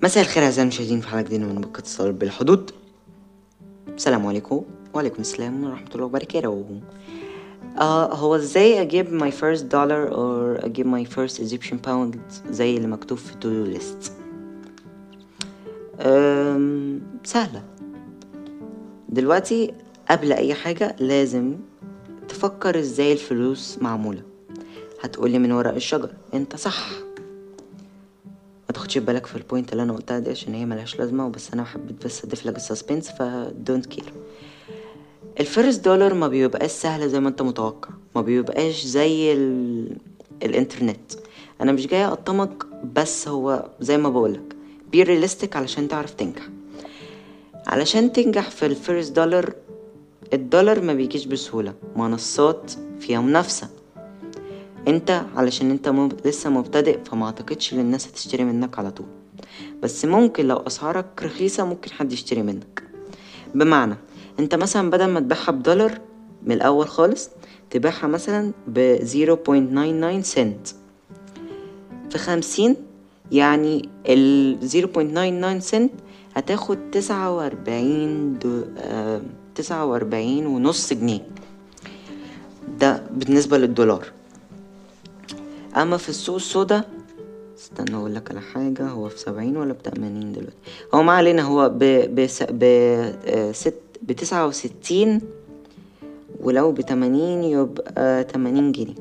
مساء الخير أعزائي المشاهدين في حلقة جديدة من بودكاست صالح بالحدود. السلام عليكم. وعليكم السلام ورحمة الله وبركاته. هو ازاي اجيب my first dollar or اجيب my first Egyptian pound زي اللي مكتوب في to do list؟ سهلة. دلوقتي قبل اي حاجة لازم تفكر ازاي الفلوس معمولة. هتقولي من ورق الشجر، انت صح، ما تاخدش بالك في البوينت اللي انا قلتها دي عشان هي ملهاش لازمه، وبس انا حبيت بس اضيف لك السسبنس، فدونت كير. الفيرست دولار ما بيبقاش سهل زي ما انت متوقع، ما بيبقاش زي الانترنت. انا مش جاي اقطمك، بس هو زي ما بقولك بي رياليستيك علشان تعرف تنجح. علشان تنجح في الفيرست دولار، الدولار ما بيجيش بسهوله، منصات فيها منافسه. انت علشان انت لسه مبتدئ، فما اعتقدش ان الناس هتشتري منك على طول، بس ممكن لو اسعارك رخيصة ممكن حد يشتري منك. بمعنى انت مثلا بدل ما تبيعها $1 من الاول خالص، تبيعها مثلا ب 0.99 سنت في 50، يعني ال 0.99 سنت هتاخد 49.5 جنيه. ده بالنسبة للدولار. اما في السوق السودا، استنى اقول لك على حاجة، هو في 70 ولا ب80 دلوقتي؟ هو ما علينا، هو ب69، ولو ب80 يبقى 80 جنيه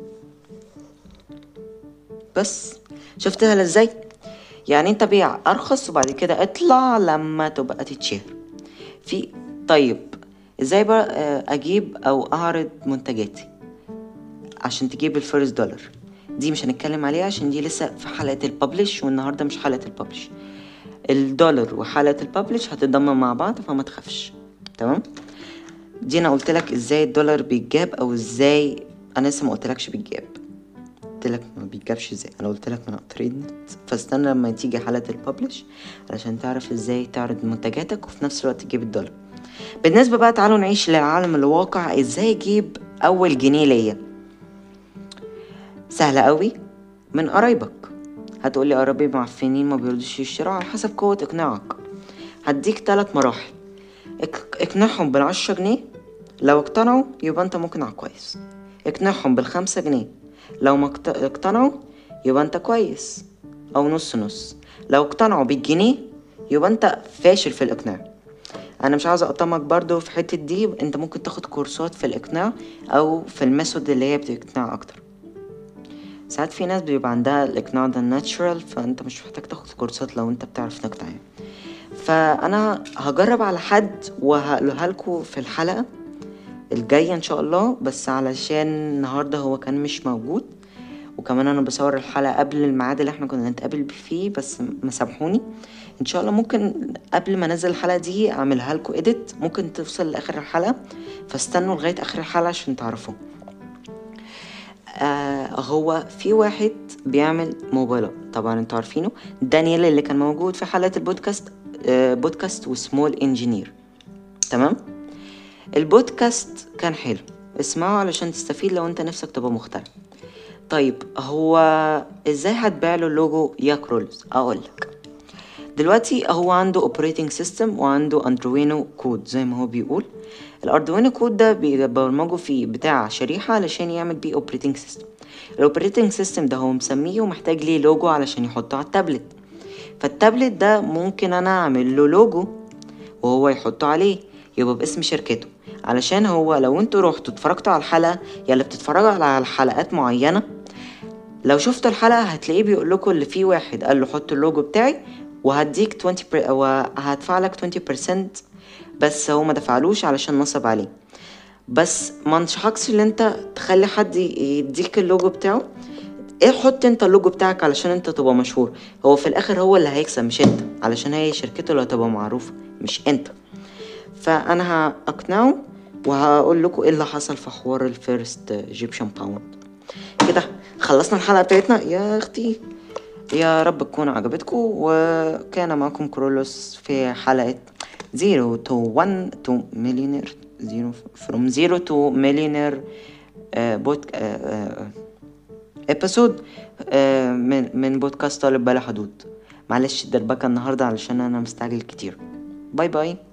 بس. شفتها ازاي؟ يعني انت بيع ارخص وبعد كده اطلع لما تبقى تتشهر في. طيب ازاي بقى اجيب او اعرض منتجاتي عشان تجيب الفيرست دولار؟ دي مش هنتكلم عليها عشان دي لسه في حلقة الببلش، والنهاردة مش حلقة الببلش. الدولار وحلقة الببلش هتتضمن مع بعض، فما تخافش. تمام؟ دي انا قلت لك ازاي الدولار بيتجاب، او ازاي انا لسه ما قلتلكش بيتجاب، قلت لك ما بيتجابش ازاي، انا قلت لك من طريق النت. فاستنى لما تيجي حلقة الببلش علشان تعرف ازاي تعرض منتجاتك وفي نفس الوقت تجيب الدولار. بالنسبة بقى تعالوا نعيش للعالم الواقع، ازاي اجيب اول جنيه ليا؟ سهلة قوي، من قرايبك. هتقولي قرايبي معفنين ما بيرضوش يشتروا، على حسب قوة اقناعك. هديك 3 مراحل. اقنعهم بال10 جنيه، لو اقتنعوا يبقى انت مقنع كويس. اقنعهم بال5 جنيه، لو ما اقتنعوا يبقى انت كويس او نص نص. لو اقتنعوا بالجنيه يبقى انت فاشل في الاقناع. انا مش عاوز اقطمك برضو في حتة دي، انت ممكن تاخد كورسات في الاقناع او في الميثود اللي هي بتقنع اكتر. ساعات في ناس بيبقى عندها الاقناع ده ناتشرال، فانت مش محتاج تاخد كورسات لو انت بتعرف تقنع يعني. فانا هجرب على حد وهقولها لكم في الحلقة الجاية ان شاء الله، بس علشان النهاردة هو كان مش موجود، وكمان انا بصور الحلقة قبل الميعاد اللي احنا كنا نتقابل فيه، بس ما سامحوني. ان شاء الله ممكن قبل ما انزل الحلقة دي اعملها لكم اديت، ممكن توصل لاخر الحلقة، فاستنوا لغاية اخر الحلقة عشان تعرفوا. هو في واحد بيعمل موبايلات، طبعا انتوا عارفينه، دانيال اللي كان موجود في حلقة البودكاست، بودكاست وسمول انجينير. تمام؟ البودكاست كان حلو، اسمعه علشان تستفيد لو انت نفسك تبقى مخترع. طيب هو ازاي هتبيع له اللوجو يا كرولز؟ اقولك. دلوقتي هو عنده اوبريتنج سيستم وعنده اندروينو كود زي ما هو بيقول. الاردوينو كود ده بيبرمجه في بتاع شريحة علشان يعمل بيه اوبريتنج سيستم. الاوبريتنج سيستم ده هو مسميه ومحتاج ليه لوجو علشان يحطه على التابلت. فالتابلت ده ممكن انا اعمل له لوجو وهو يحطه عليه، يبقى باسم شركته. علشان هو لو انتوا روحتوا اتفرجتوا على الحلقة، يلا بتتفرجوا على حلقات معينة، لو شفتوا الحلقة هتلاقيه بيقول لكم اللي فيه واحد قال له حط اللوجو بتاعي وهديك 20 وهدفع لك 20%، بس هو ما دفعلوش علشان نصب عليه. بس ما انصحكش ان انت تخلي حد يديك اللوجو بتاعه. ايه، حط انت اللوجو بتاعك علشان انت تبقى مشهور. هو في الاخر هو اللي هيكسب مش انت، علشان هي شركته اللي هتبقى معروفة مش انت. فانا هاقنعه وهقول لكم ايه اللي حصل في حوار الفيرست ايجيبشن باوند. كده خلصنا الحلقة بتاعتنا يا اختي. يا رب تكون عجبتكم، وكان معكم كرولوس في حلقة 0 to 1 to millionaire from 0 to millionaire episode من بودكاست طالب بلا حدود. معلش الدربكة النهاردة علشان انا مستعجل كتير. باي باي.